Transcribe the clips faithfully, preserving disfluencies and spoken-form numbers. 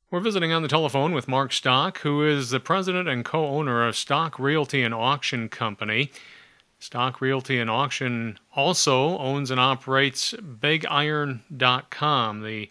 We're visiting on the telephone with Mark Stock, who is the president and co owner of Stock Realty and Auction Company. Stock Realty and Auction also owns and operates big iron dot com, the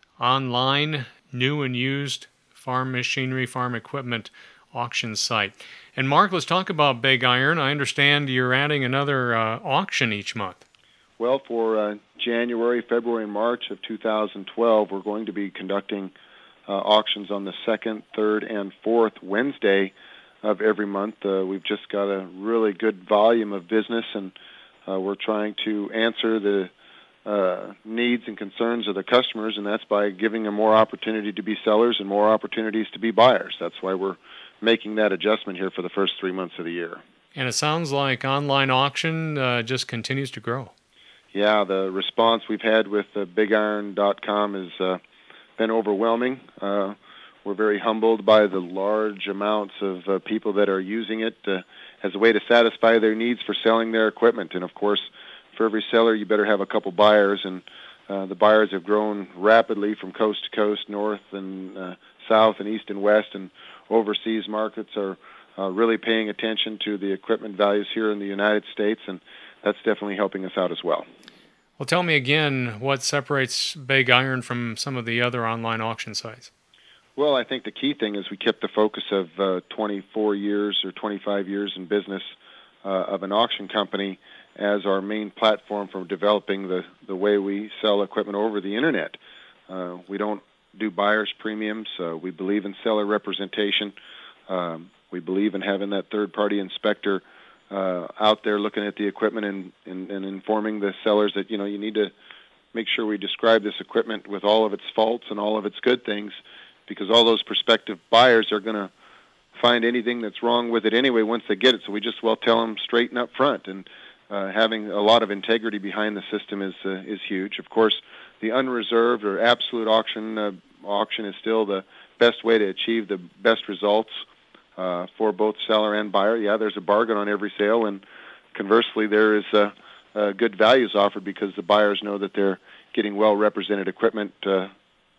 online new and used farm machinery, farm equipment auction site. And Mark, let's talk about Big Iron. I understand you're adding another uh, auction each month. Well, for uh, January, February, and March of two thousand twelve, we're going to be conducting uh, auctions on the second, third, and fourth Wednesday of every month. Uh, we've just got a really good volume of business, and uh, we're trying to answer the uh, needs and concerns of the customers, and that's by giving them more opportunity to be sellers and more opportunities to be buyers. That's why we're making that adjustment here for the first three months of the year. And it sounds like online auction uh, just continues to grow. Yeah, the response we've had with uh, big iron dot com has uh, been overwhelming. Uh, we're very humbled by the large amounts of uh, people that are using it uh, as a way to satisfy their needs for selling their equipment. And, of course, for every seller, you better have a couple buyers. And uh, the buyers have grown rapidly from coast to coast, north and uh, south and east and west. And overseas markets are uh, really paying attention to the equipment values here in the United States, and that's definitely helping us out as well. Well, tell me again what separates Big Iron from some of the other online auction sites. Well, I think the key thing is we kept the focus of uh, twenty-four years or twenty-five years in business uh, of an auction company as our main platform for developing the, the way we sell equipment over the Internet. Uh, we don't do buyer's premiums. Uh, we believe in seller representation. Um, we believe in having that third-party inspector Uh, out there looking at the equipment and, and, and informing the sellers that, you know, you need to make sure we describe this equipment with all of its faults and all of its good things, because all those prospective buyers are going to find anything that's wrong with it anyway once they get it. So we just well tell them straight and up front. And uh, having a lot of integrity behind the system is uh, is huge. Of course, the unreserved or absolute auction uh, auction is still the best way to achieve the best results Uh, for both seller and buyer. Yeah, there's a bargain on every sale, and conversely, there is uh, uh, good values offered because the buyers know that they're getting well-represented equipment uh,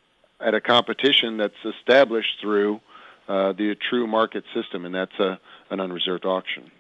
at a competition that's established through uh, the true market system, and that's uh, an unreserved auction.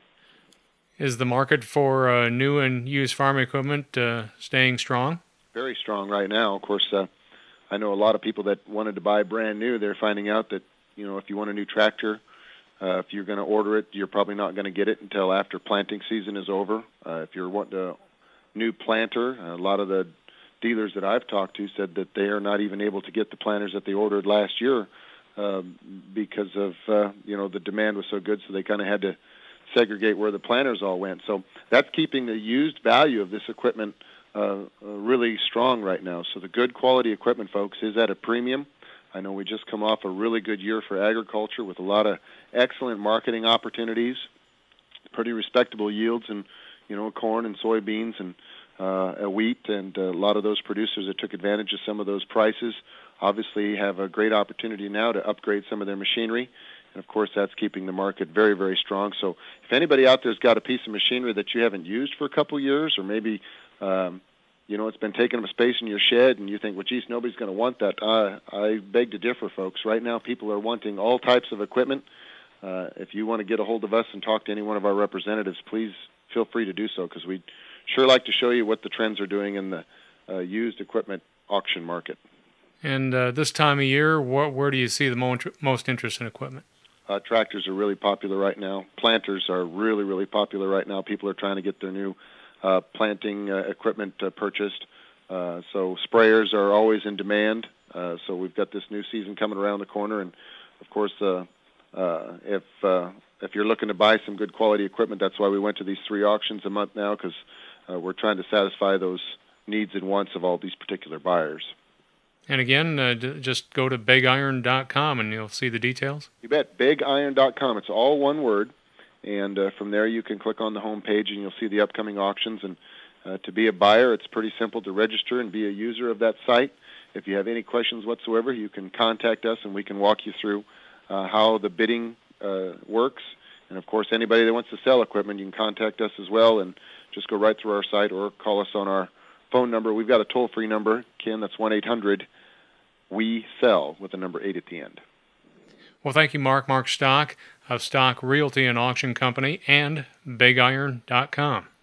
Is the market for uh, new and used farm equipment uh, staying strong? Very strong right now. Of course, uh, I know a lot of people that wanted to buy brand new. They're finding out that, you know, if you want a new tractor, Uh, if you're going to order it, you're probably not going to get it until after planting season is over. Uh, if you're wanting a new planter, a lot of the dealers that I've talked to said that they are not even able to get the planters that they ordered last year uh, because of, uh, you know, the demand was so good, so they kind of had to segregate where the planters all went. So that's keeping the used value of this equipment uh, uh, really strong right now. So the good quality equipment, folks, is at a premium. I know we just come off a really good year for agriculture with a lot of excellent marketing opportunities, pretty respectable yields in, you know, corn and soybeans and uh, wheat, and a lot of those producers that took advantage of some of those prices obviously have a great opportunity now to upgrade some of their machinery, and of course that's keeping the market very, very strong. So if anybody out there's got a piece of machinery that you haven't used for a couple years, or maybe um, you know, it's been taking up space in your shed, and you think, well, geez, nobody's going to want that. Uh, I beg to differ, folks. Right now, people are wanting all types of equipment. Uh, if you want to get a hold of us and talk to any one of our representatives, please feel free to do so, because we'd sure like to show you what the trends are doing in the uh, used equipment auction market. And uh, this time of year, wh- where do you see the mo- most interest in equipment? Uh, tractors are really popular right now. Planters are really, really popular right now. People are trying to get their new Uh, planting uh, equipment uh, purchased. Uh, so sprayers are always in demand. Uh, so we've got this new season coming around the corner, and of course, uh, uh, if uh, if you're looking to buy some good quality equipment, that's why we went to these three auctions a month now, because uh, we're trying to satisfy those needs and wants of all these particular buyers. And again, uh, d- just go to big iron dot com and you'll see the details. You bet. big iron dot com. It's all one word. And uh, from there, you can click on the home page, and you'll see the upcoming auctions. And uh, to be a buyer, it's pretty simple to register and be a user of that site. If you have any questions whatsoever, you can contact us, and we can walk you through uh, how the bidding uh, works. And, of course, anybody that wants to sell equipment, you can contact us as well, and just go right through our site or call us on our phone number. We've got a toll-free number, Ken, that's one eight hundred We Sell with the number eight at the end. Well, thank you, Mark. Mark Stock of Stock Realty and Auction Company and Big Iron dot com.